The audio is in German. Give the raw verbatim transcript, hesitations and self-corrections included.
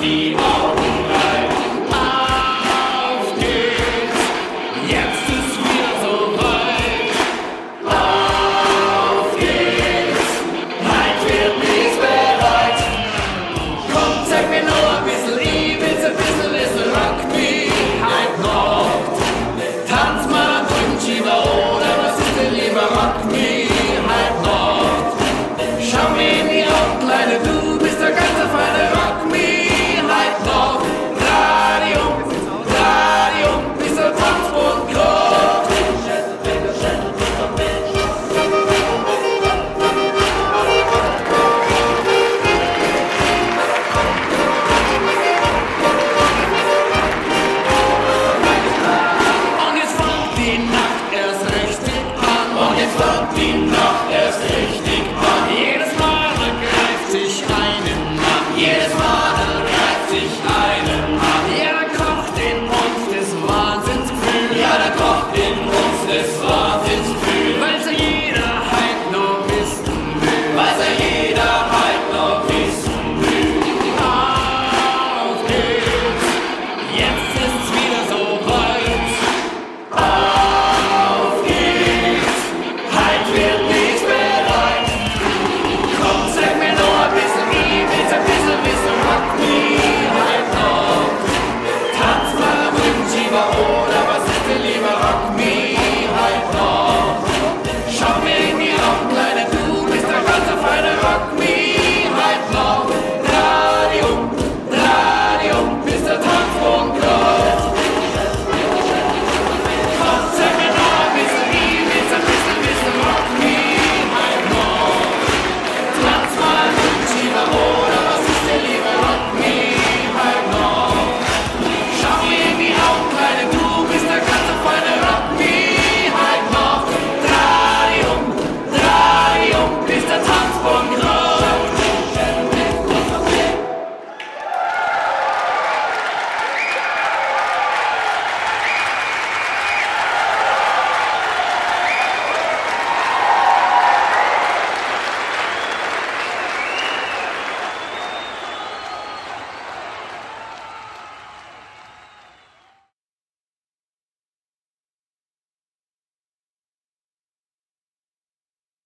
die Augen rein. Auf geht's, jetzt ist wieder soweit. Auf geht's, heute wird nichts bereit. Kommt, zeig mir noch ein bisschen Ibiza, ein bisschen ist Rugby, halt noch. Tanz mal drüben, Schieber, oder was ist denn lieber? Rock me, halt noch. Schau mir in die Augen, Kleine, du bist der ganze feine. Rock me, halt noch. Radio, Radio, bis der Tanzboden kommt. Und jetzt fängt die Nacht erst richtig an. Und jetzt fängt die Nacht erst richtig an. Jedes Mal ergreift sich einen Mann. Jedes Mal